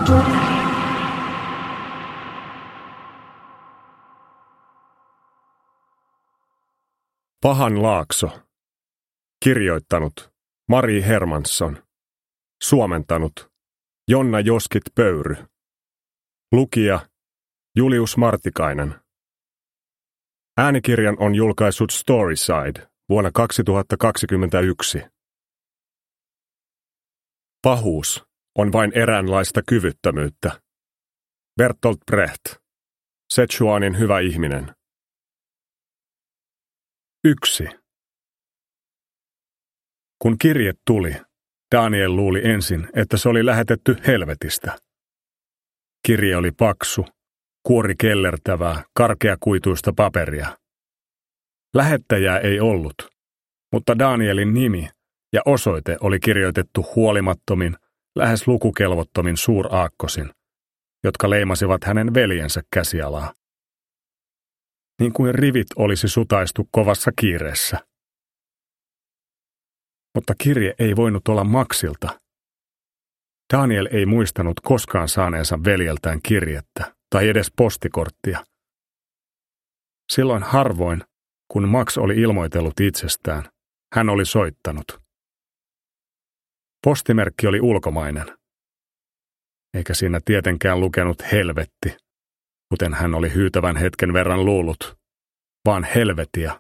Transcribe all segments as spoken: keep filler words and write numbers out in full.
Pahan Laakso. Kirjoittanut Mari Hermansson. Suomentanut Jonna Joskit Pöyry. Lukija Julius Martikainen. Äänikirjan on julkaissut Storyside vuonna kaksituhattakaksikymmentäyksi. Pahuus on vain eräänlaista kyvyttömyyttä. Bertolt Brecht. Sichuanin hyvä ihminen. Yksi. Kun kirje tuli, Daniel luuli ensin, että se oli lähetetty helvetistä. Kirje oli paksu, kuori kellertävää, karkeakuituista paperia. Lähettäjää ei ollut, mutta Danielin nimi ja osoite oli kirjoitettu huolimattomin, lähes lukukelvottomin suuraakkosin, jotka leimasivat hänen veljensä käsialaa. Niin kuin rivit olisi sutaistu kovassa kiireessä. Mutta kirje ei voinut olla Maxilta. Daniel ei muistanut koskaan saaneensa veljeltään kirjettä tai edes postikorttia. Silloin harvoin, kun Max oli ilmoitellut itsestään, hän oli soittanut. Postimerkki oli ulkomainen. Eikä siinä tietenkään lukenut helvetti, kuten hän oli hyytävän hetken verran luullut, vaan helvetia.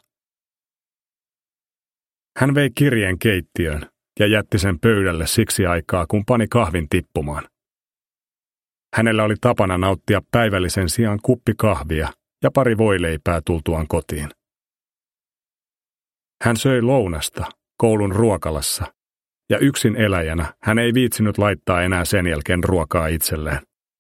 Hän vei kirjeen keittiöön ja jätti sen pöydälle siksi aikaa, kun pani kahvin tippumaan. Hänellä oli tapana nauttia päivällisen sijaan kuppi kahvia ja pari voileipää tultuaan kotiin. Hän söi lounasta koulun ruokalassa, ja yksin eläjänä hän ei viitsinyt laittaa enää sen jälkeen ruokaa itselleen.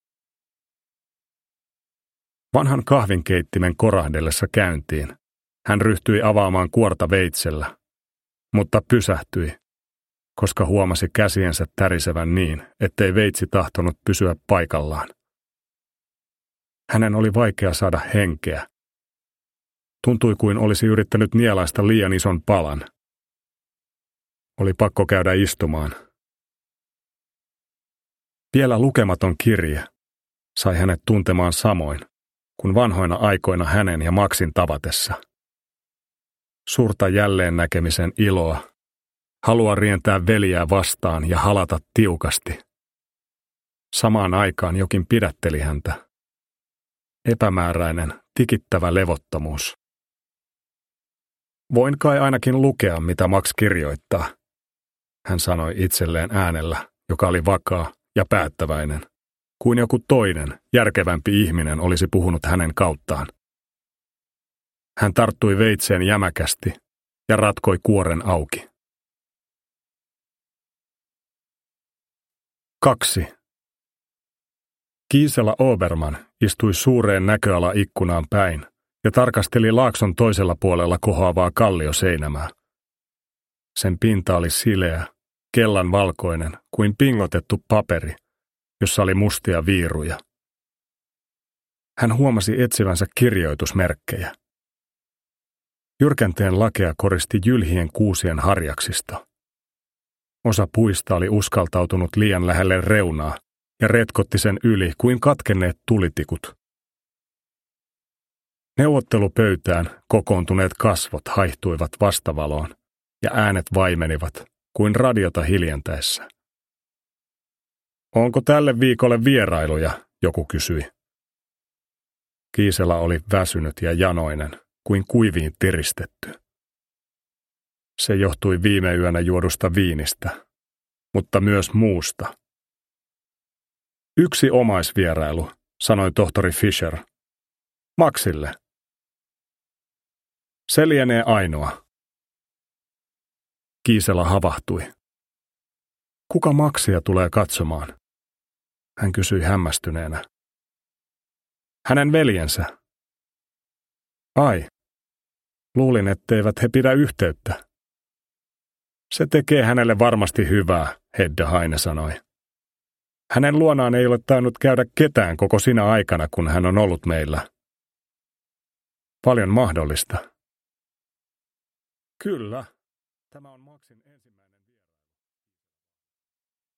Vanhan kahvinkeittimen korahdellessa käyntiin hän ryhtyi avaamaan kuorta veitsellä, mutta pysähtyi, koska huomasi käsiensä tärisevän niin, ettei veitsi tahtonut pysyä paikallaan. Hänen oli vaikea saada henkeä. Tuntui kuin olisi yrittänyt nielaista liian ison palan. Oli pakko käydä istumaan. Vielä lukematon kirje sai hänet tuntemaan samoin kuin vanhoina aikoina hänen ja Maxin tavatessa. Suurta jälleen näkemisen iloa, halua rientää veljää vastaan ja halata tiukasti. Samaan aikaan jokin pidätteli häntä. Epämääräinen, tikittävä levottomuus. Voin kai ainakin lukea, mitä Max kirjoittaa, hän sanoi itselleen äänellä, joka oli vakaa ja päättäväinen, kuin joku toinen, järkevämpi ihminen olisi puhunut hänen kauttaan. Hän tarttui veitseen jämäkästi ja ratkoi kuoren auki. Kaksi. Gisela Oberman istui suureen näköalaikkunaan päin ja tarkasteli laakson toisella puolella kohoavaa kallioseinämää. Sen pinta oli sileä, kellan valkoinen kuin pingotettu paperi, jossa oli mustia viiruja. Hän huomasi etsivänsä kirjoitusmerkkejä. Jyrkänteen lakea koristi jylhien kuusien harjaksisto. Osa puista oli uskaltautunut liian lähelle reunaa ja retkotti sen yli kuin katkenneet tulitikut. Neuvottelupöytään kokoontuneet kasvot haihtuivat vastavaloon ja äänet vaimenivat kuin radiota hiljentäessä. Onko tälle viikolle vierailuja, joku kysyi. Gisela oli väsynyt ja janoinen, kuin kuiviin tiristetty. Se johtui viime yönä juodusta viinistä, mutta myös muusta. Yksi omaisvierailu, sanoi tohtori Fisher. Maxille. Se lienee ainoa. Gisela havahtui. Kuka Maxia tulee katsomaan? Hän kysyi hämmästyneenä. Hänen veljensä. Ai, luulin, etteivät he pidä yhteyttä. Se tekee hänelle varmasti hyvää, Hedda Haine sanoi. Hänen luonaan ei ole tainnut käydä ketään koko sinä aikana, kun hän on ollut meillä. Paljon mahdollista. Kyllä, tämä on